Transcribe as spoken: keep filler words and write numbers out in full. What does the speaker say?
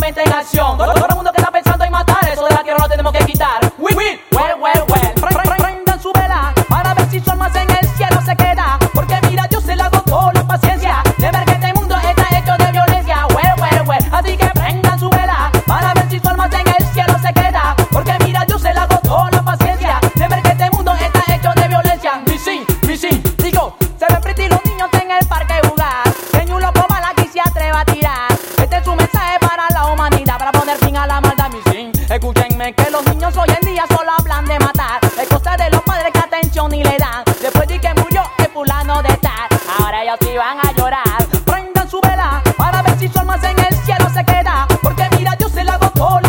totalmente en acción. Todo, todo el mundo que está pensando en matar, eso de la tierra lo tenemos que quitar. Win, win, well, well, well. Pre, pre, prendan su vela para ver si su alma en el cielo se queda. Porque mira, Dios se la agotó la paciencia de ver que este mundo está hecho de violencia. Well, well, well. Así que prendan su vela para ver si su alma en el cielo se queda. Porque mira, Dios se la agotó la paciencia de ver que este mundo está hecho de violencia. Missing, missing, digo, se ven pretty los niños en el parque jugar. Que ni un loco bala aquí se atreva a tirar. Este es su mensaje para la humanidad, para poner fin a la maldad, missing. Escúchenme que los niños hoy en día solo hablan de matar. Es cosa de los padres que atención ni le dan. Después de que murió el fulano de tal, ahora ellos sí van a llorar. Prendan su vela para ver si su alma en el cielo se queda. Porque mira, Dios se la agotó la